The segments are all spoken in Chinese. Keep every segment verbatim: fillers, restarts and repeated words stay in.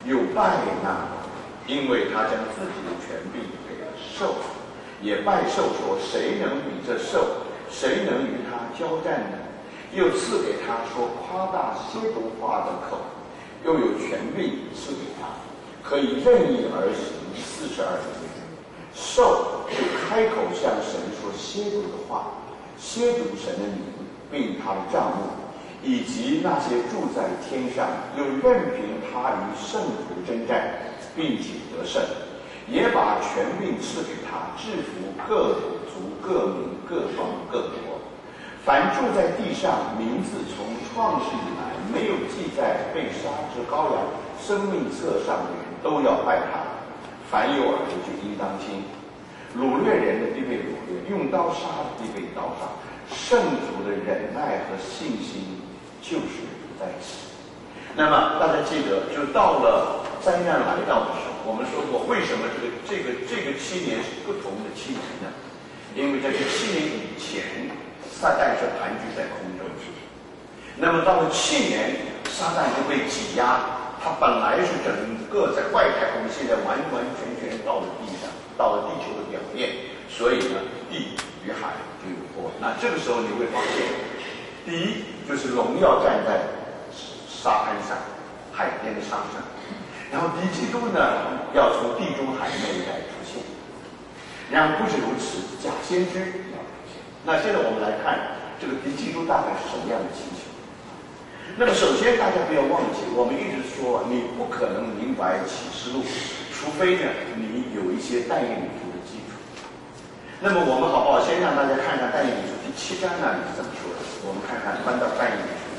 又拜那，因为他将自己的权柄给了兽，也拜兽说：谁能比这兽？谁能与他交战呢？又赐给他说夸大亵渎话的口，又有权柄赐给他，可以任意而行四十二年。兽就开口向神说亵渎的话，亵渎神的名，并他的帐幕，以及那些住在天上，又任凭他与圣徒征战，并且得胜，也把权柄赐给他，制服各族、各民、各方、各国。凡住在地上，名字从创世以来没有记在被杀之羔羊生命册上的人，都要拜他。凡有耳的就应当听。掳掠人的必被掳掠，用刀杀的必被刀杀。圣徒的忍耐和信心就是在此。那么大家记得，就到了灾难来到的时候，我们说过，为什么这个这个这个七年是不同的七年呢？因为在这七年以前，撒旦是盘踞在空中，那么到了七年，撒旦就被挤压，他本来是整个在外太空，现在完完全全到了地上，到了地球的表面，所以呢，地与海就有波。那这个时候你会发现，第一就是荣耀站在沙滩上，海边的沙上，然后敌基督呢要从地中海那一带出现，然后不止如此，假先知要出现。那现在我们来看这个敌基督大概是什么样的情形。那么首先大家不要忘记，我们一直说你不可能明白启示录，除非呢你有一些但以理书的基础。那么我们好不好先让大家看看但以理书第七章那里是怎么说的？我们看看翻到但以理书，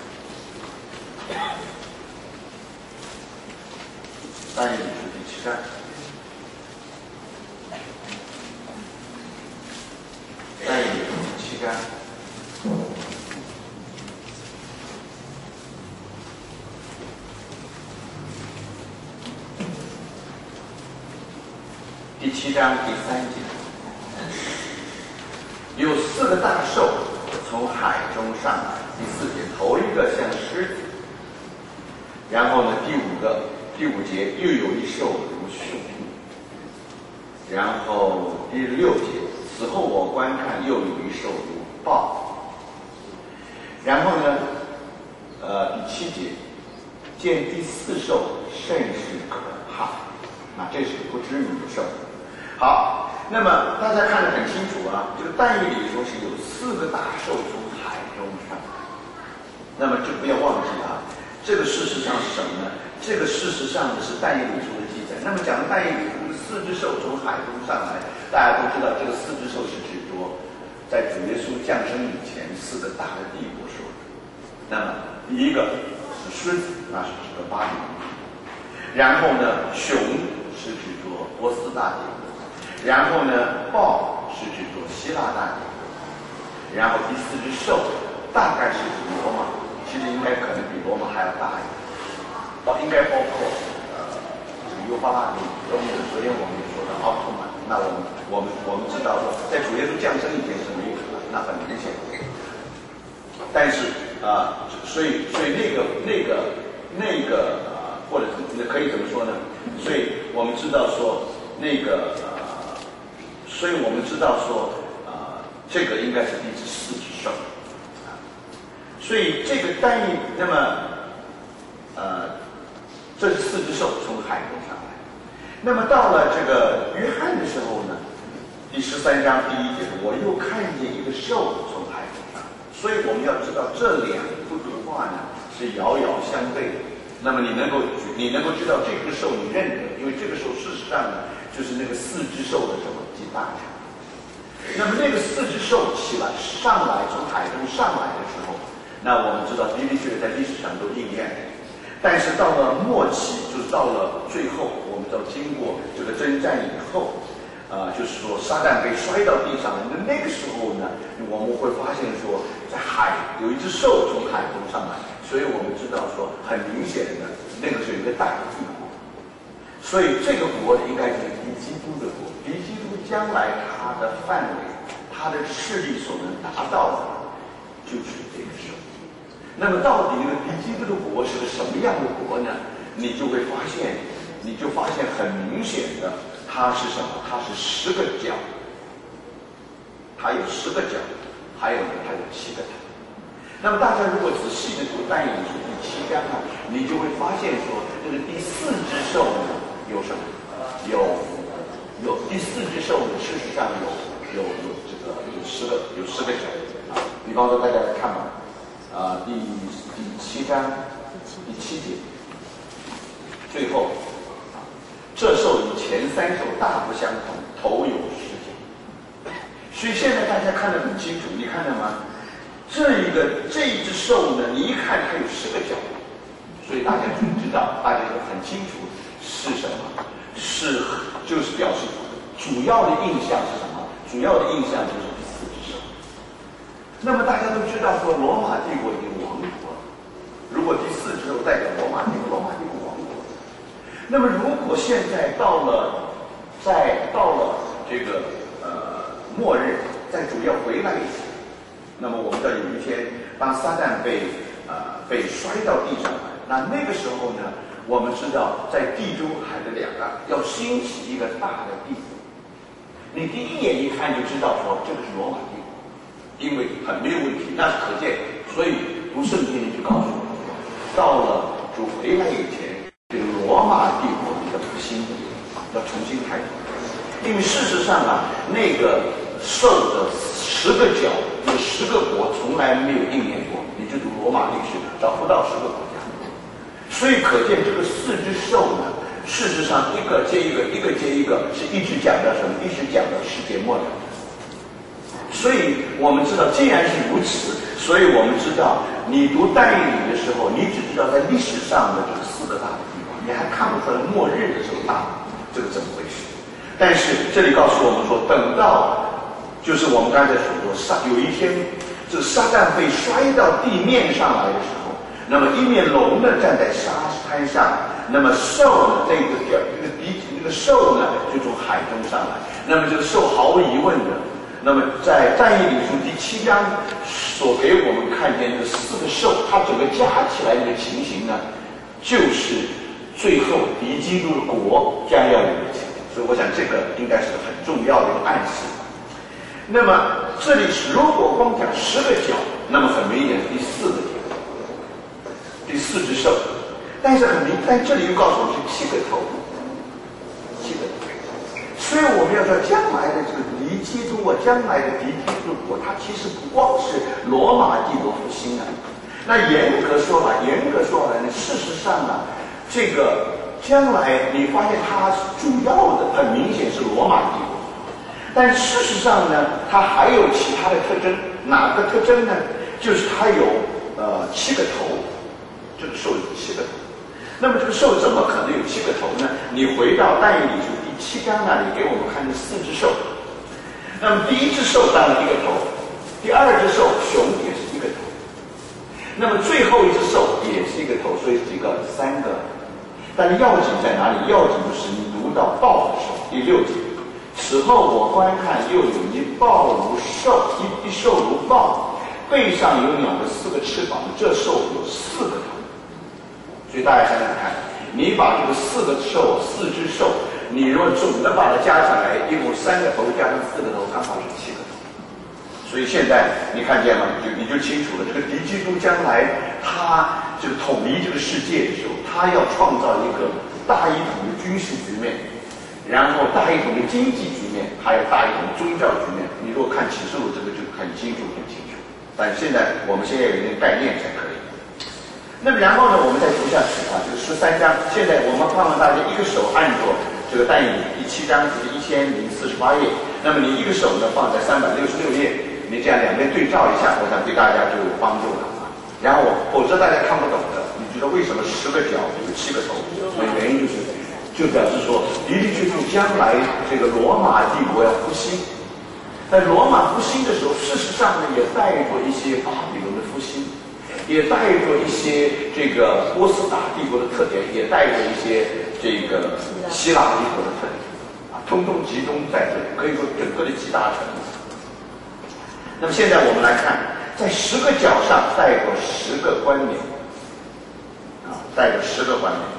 但以理书第七章，但以理书第七章。第七章第三节，有四个大兽从海中上来。第四节，头一个像狮子，然后呢，第五个第五节又有一兽如熊，然后第六节，此后我观看又有一兽如豹，然后呢，呃，第七节，见第四兽甚是可怕，那这是不知名的兽。好，那么大家看得很清楚啊，这个但以理说是有四个大兽从海中上来。那么就不要忘记啊，这个事实上是什么呢？这个事实上呢是但以理书的记载。那么讲的但以理书四只兽从海中上来，大家都知道这个四只兽是指着在主耶稣降生以前四个大的帝国说的。那么第一个是狮子，那是指着巴比伦；然后呢，熊是指着波斯大帝国；然后呢，豹是指着希腊大帝国；然后第四只兽大概是指罗马，其实应该可能比罗马还要大一点，包应该包括呃这个幼发拉底，昨天昨天我们也说到奥特曼，那我们我们我们知道说，在主耶稣降生以前是没有的，那很明显。但是啊、呃，所以所以那个那个那个啊、呃，或者可以怎么说呢？所以我们知道说那个呃，所以我们知道说啊、呃，这个应该是第四只兽。所以这个但以，那么，呃，这四只兽从海中上来。那么到了这个约翰的时候呢，第十三章第一节，我又看见一个兽从海中上来。所以我们要知道这两幅图画呢是遥遥相对的。那么你能够你能够知道这个兽你认得，因为这个兽事实上呢就是那个四只兽的什么集大成。那么那个四只兽起来上来从海中上来的时候。那我们知道的的确确在历史上都应验，但是到了末期，就是到了最后，我们知道经过这个征战以后，啊、呃，就是说撒旦被摔到地上了。那那个时候呢，我们会发现说，在海有一只兽从海中上来，所以我们知道说，很明显的那个是有一个大帝国，所以这个国应该是敌基督的国，敌基督将来他的范围、他的势力所能达到的，就是这个兽。那么到底那个敌基督的国是个什么样的国呢？你就会发现， 你就发现很明显的，它是什么？它是十个角，它有十个角，还有呢，它有七个头。那么大家如果仔细的读但以理书第七章啊，你就会发现说，这个第四只兽呢有什么？有有第四只兽呢，事实上有有有这个有十个有十个角啊。比方说大家来看吧，啊、呃，第第七章第七节，最后啊，这兽与前三兽大不相同，头有十角。所以现在大家看得很清楚，你看到吗？这一个这一只兽呢，你一看它有十个角，所以大家就知道，大家就很清楚是什么，是就是表示主要的印象是什么？主要的印象就是第四只兽。那么大家都知道说，罗马帝国已经亡国了。如果第四只兽代表罗马帝国，罗马帝国亡国了。那么如果现在到了，在到了这个呃末日，在主要回来以前。那么我们的有一天，当撒旦被呃被摔到地上来，那那个时候呢，我们知道在地中海的两岸要兴起一个大的帝国。你第一眼一看就知道说这个是罗马帝国，因为很没有问题，那是可见。所以读圣经就告诉我们，到了主回来以前，这个罗马帝国的复兴要重新开始。因为事实上啊，那个兽的十个角。有十个国从来没有应验过，你就读罗马历史找不到十个国家，所以可见这个四只兽呢，事实上一个接一个，一个接一个，是一直讲到什么？一直讲到世界末了。所以我们知道，既然是如此，所以我们知道，你读但以理的时候，你只知道在历史上的这个四个大的地方，你还看不出来末日的时候大这个怎么回事。但是这里告诉我们说，等到就是我们刚才所说，撒有一天，这撒旦被摔到地面上来的时候，那么一面龙呢站在沙滩上，那么兽呢，这个这个敌那个兽呢就从海中上来，那么这个兽毫无疑问的，那么在但以理书第七章所给我们看见的四个兽，它整个加起来的情形呢，就是最后敌基督的国将要有的情形。所以我想这个应该是很重要的一个暗示。那么这里如果光讲十个角，那么很明显是第四个角，第四只兽。但是很明，但这里又告诉我们是七个头，七个头。所以我们要说，将来的这个敌基督啊，将来的敌基督国，它其实不光是罗马帝国复兴啊。那严格说来，严格说来呢，事实上呢，这个将来你发现它主要的很明显是罗马帝国。但事实上呢，它还有其他的特征。哪个特征呢？就是它有呃七个头，这个兽有七个头。那么这个兽怎么可能有七个头呢？你回到但以理书第七章那里给我们看这四只兽。那么第一只兽当然一个头，第二只兽熊也是一个头，那么最后一只兽也是一个头，所以几个？三个。但是要紧在哪里？要紧就是你读到豹的时候，第六节。此后我观看，又有一豹如兽，一一兽如豹，背上有鸟的四个翅膀，这兽有四个头。所以大家想想看，你把这个四个兽、四只兽，你如果总的把它加起来，一共三个头加上四个头，刚好是七个头。所以现在你看见吗？你就你就清楚了，这个敌基督将来他就统一这个世界的时候，他要创造一个大一统的军事局面。然后大一统的经济局面，还有大一统的宗教局面。你如果看启示录，这个就很清楚，很清楚。但现在我们现在有一点概念才可以。那么然后呢，我们再读下去啊，这个十三章。现在我们盼望大家一个手按着这个但以理第七章，就是一千零四十八页。那么你一个手呢放在三百六十六页，你这样两边对照一下，我想对大家就有帮助了啊。然后否则大家看不懂的，你觉得为什么十个角有七个头？所以原因就是。就表示说，的的确确将来这个罗马帝国要复兴，在罗马复兴的时候，事实上呢也带着一些巴比伦的复兴，也带着一些这个波斯大帝国的特点，也带着一些这个希腊帝国的特点，啊，通通集中在这里，可以说整个的集大成。那么现在我们来看，在十个角上带着十个冠冕，啊，带着十个冠冕。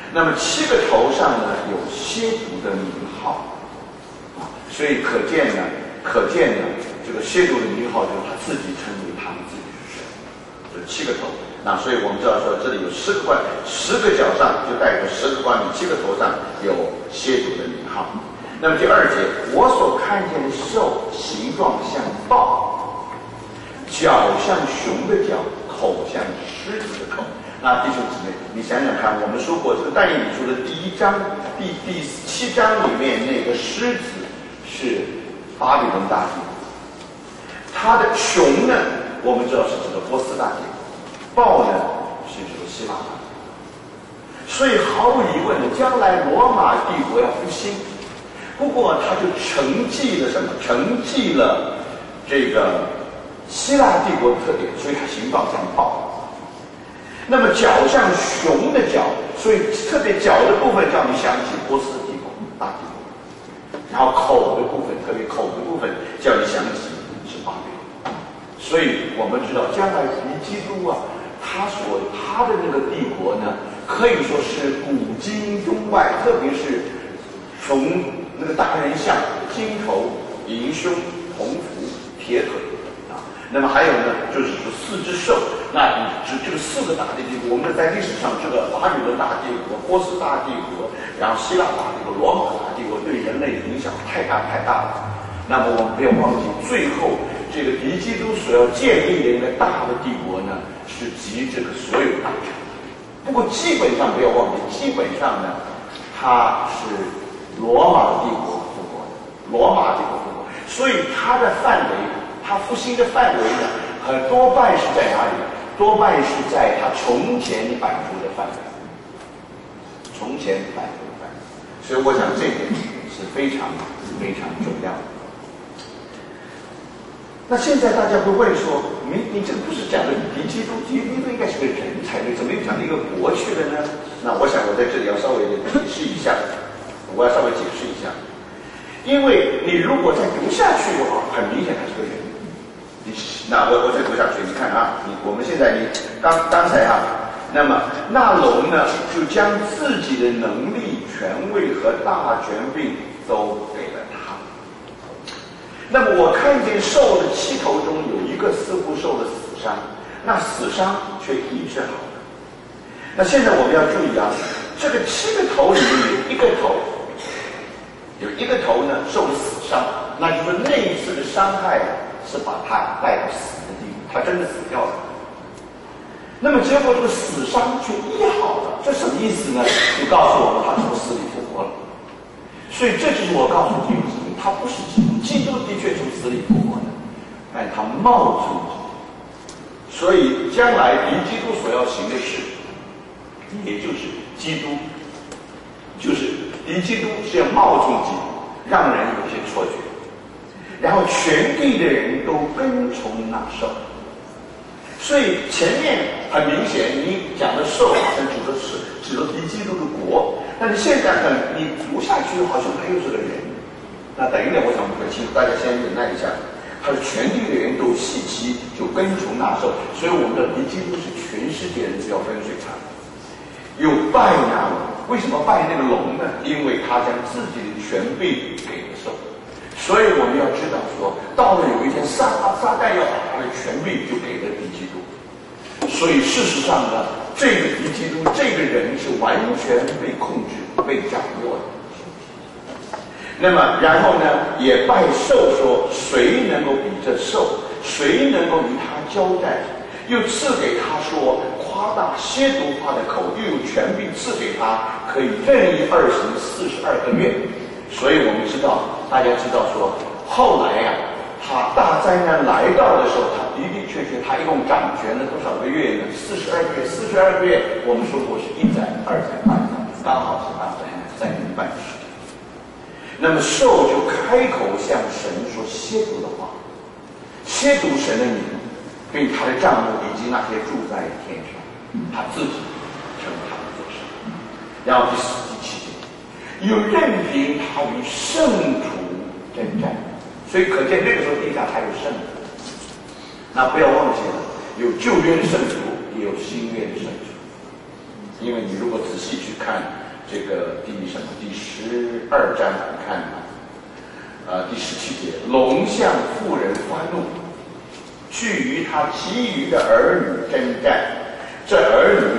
那么七个头上呢有蝎族的名号啊，所以可见呢，可见呢，这个蝎族的名号就是他自己称为他们自己是神，这七个头。那所以我们知道说这里有十个冠，十个脚上就带着十个冠冕，七个头上有蝎族的名号。那么第二节，我所看见的兽形状像豹，脚像熊的脚，口像狮子的口。那弟兄姊妹，你想想看，我们说过这个但以理书的第一章第第七章里面那个狮子是巴比伦大帝，它的熊呢，我们知道是这个波斯大帝，豹呢是这个希腊大帝。所以毫无疑问的，将来罗马帝国要复兴，不过它就承继了什么？承继了这个希腊帝国的特点，所以它形状像豹。那么脚像熊的脚，所以特别脚的部分叫你想起波斯帝国大帝国，然后口的部分，特别口的部分叫你想起是巴比伦。所以我们知道，将来敌基督啊，他所他的那个帝国呢，可以说是古今中外，特别是从那个大人像金头、银胸、铜服、铁腿。那么还有呢，就是说四只兽，那指这个四个大帝国，我们在历史上这个巴比伦大帝国、波斯大帝国，然后希腊大帝国、罗马大帝国对人类影响太大太大了。那么我们不要忘记，最后这个敌基督所要建立的一个大的帝国呢，是集这个所有大权。不过基本上不要忘记，基本上呢，它是罗马帝国复国的，罗马帝国复国，所以它的范围。它复兴的范围呢，很多半是在哪里？多半是在它从前版图的范围，从前版图的范围。所以我想这点是非常非常重要的。那现在大家会问说，你你这个不是讲的敌基督，敌基督应该是个人才对，怎么又讲了一个国去了呢？那我想我在这里要稍微的解释一下，我要稍微解释一下，因为你如果再读下去的话，很明显它是个人。那我我再读下去，你看啊，你我们现在你刚刚才啊，那么那龙呢，就将自己的能力、权位和大权柄都给了他。那么我看见兽的七头中有一个似乎受了死伤，那死伤却医治好了。那现在我们要注意啊，这个七个头里面有一个头，有一个头呢受了死伤，那就是那一次的伤害啊。是把他带到死的地步，他真的死掉了。那么结果这个死伤却医好了，这什么意思呢？就告诉我们他从死里复活了。所以这就是我告诉弟兄姊妹，他不是基督，基督的确从死里复活的，但他冒充基督。所以将来离基督所要行的事，也就是基督，就是离基督是要冒充基督，让人有些错觉。然后全地的人都跟从那兽，所以前面很明显，你讲的兽好像指的是指的敌基督的国，但是现在呢，你读下去好像他又是个人。那等一点，我想我们很清楚，大家先忍耐一下。他是全地的人都稀奇，就跟从那兽，所以我们的敌基督是全世界人都要跟随他。有拜那龙，为什么拜那个龙呢？因为他将自己的权柄给了兽。所以我们要知道说，到了有一天撒撒旦要把他的权柄就给了敌基督，所以事实上呢，这个敌基督这个人是完全被控制、被掌握的。那么然后呢，也拜兽说，谁能够比这兽？谁能够与他交战？又赐给他说，夸大亵渎他的口，又有权柄赐给他，可以任意二行四十二个月。所以我们知道，大家知道说，后来呀、啊，他大灾难来到的时候，他的的确确，他一共掌权了多少个月呢？四十二个月，四十二个月，我们说过是一载、二载、半载，刚好是八载三年半的时间。那么兽就开口向神说亵渎的话，亵渎神的名，并他的帐幕以及那些住在天上，他自己称他们做神。然后第四、第七节。又任凭他与圣徒征战，所以可见那个时候地上还有圣徒。那不要忘记了，有旧约的圣徒，也有新约的圣徒。因为你如果仔细去看这个第什么第十二章来看啊，呃第十七节，龙向妇人发怒，去与他其余的儿女征战，这儿女